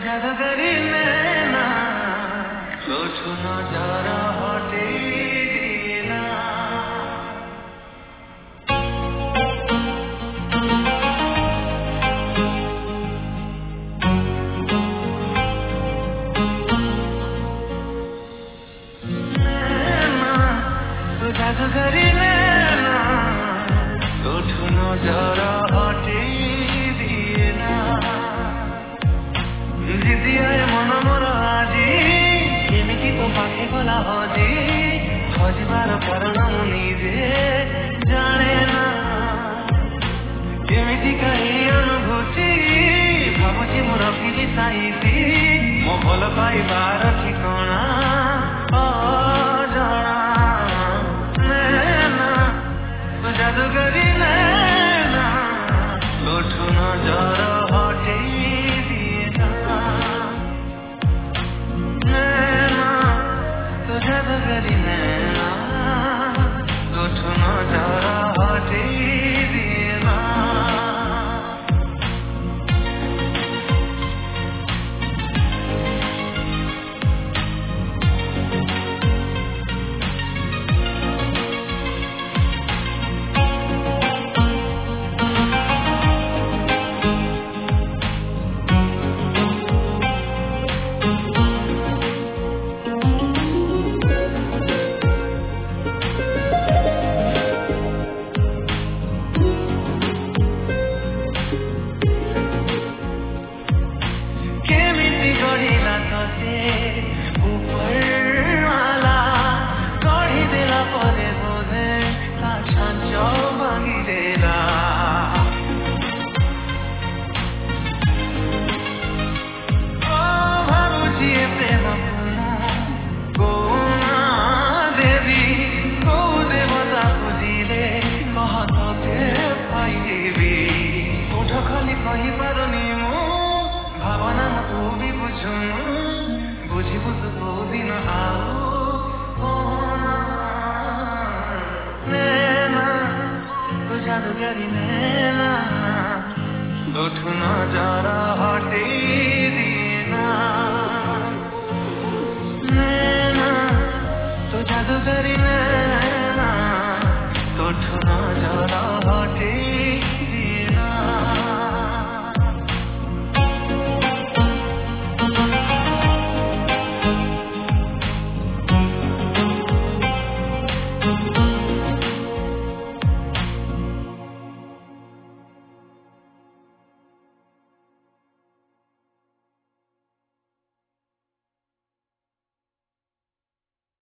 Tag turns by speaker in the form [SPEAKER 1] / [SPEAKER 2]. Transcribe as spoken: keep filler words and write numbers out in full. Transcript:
[SPEAKER 1] जादूगरी नैना सोचू नजारा हटे ना नैना तो जादूगरी नैना सोचू नजारा हटे मन मोर आजी केमिति तो पाखे गला हजी हजिबार कारण मु निजे जाने ना केमिति कही अनुभूति भावुची मु रखिली साइती मो भल पाइबार ठिकଣା अजଣା नैना तो जादूगरी नैना तोठू नजर हटे जादूगरी नैना तोठू नजारा हटे देना कही पारुनी मु भावना तू भी बुझुनु बुझिबु तू को दिन आउ नैना तो जादूगरी नैना तोठू नजारा हटे देना नैना तो जादूगरी नैना तोठू नजारा